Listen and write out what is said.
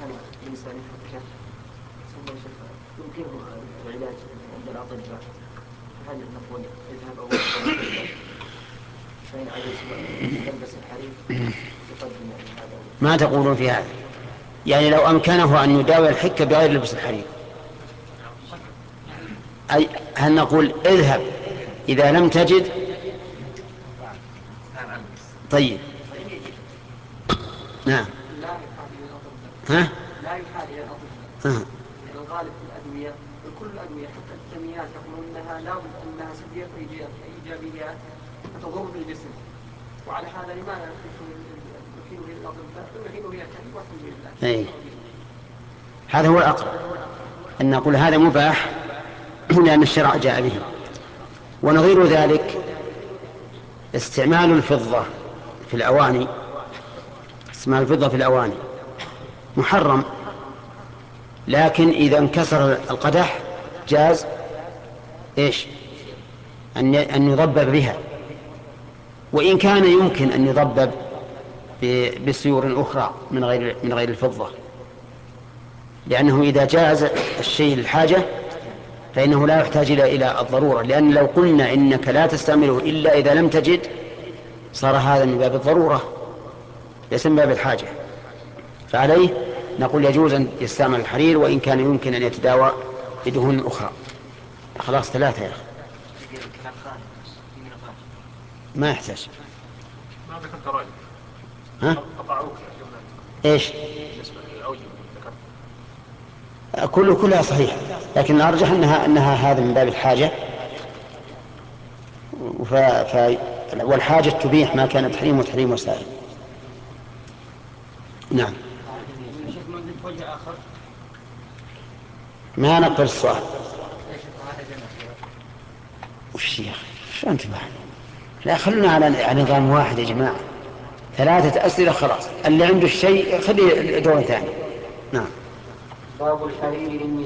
كان الإنسان يفكر ثم يمكنه العلاج عند الأطباء، هل نقول اذهب أول فإن عجز يلبس الحرير يقدم هذا؟ ما تقولون في هذا؟ يعني لو أمكنه أن يداوي الحكة بغير لبس الحرير، أي هل نقول اذهب إذا لم تجد؟ طيب نعم. ها؟ لا يحال إلى الأطباء. الغالب في الأدوية كل الأدوية حتى الفيتامينات يقولون أنها لا بد أنها سلبيات وإيجابيات تضر بالجسم، وعلى هذا لماذا نحيل إلى الأطباء؟ نحيل إلى الحديث والحمد لله. أي. هذا هو الأقرب، أن نقول هذا مباح لأن الشرع جاء به. ونظير ذلك استعمال الفضة في الأواني، استعمال الفضة في الأواني محرم، لكن إذا انكسر القدح جاز إيش؟ أن يضبب بها، وإن كان يمكن أن يضبب بسيور أخرى من غير الفضة، لأنه إذا جاز الشيء للحاجة فإنه لا يحتاج إلى الضرورة، لأن لو قلنا إنك لا تستعمله إلا إذا لم تجد صار هذا من باب الضرورة ليس من باب الحاجة. فعليه نقول يجوز أن يستعمل الحرير وإن كان يمكن أن يتداوى بدهون أخرى. خلاص 3 يا أخي، ما يحتاج. ما ذكرت رأي. ها؟ إيش؟ كلها صحيح، لكن الأرجح أنها هذا من باب الحاجة، والحاجة تبيح ما كان تحريم وتحريم وسائل. نعم. ما نقبل السؤال. وش يا أخي شو أنت بحر؟ لا خلونا على نظام واحد يا جماعة، 3 أسئلة خلاص، اللي عنده الشيء خليه دور ثاني. نعم. باب الحرير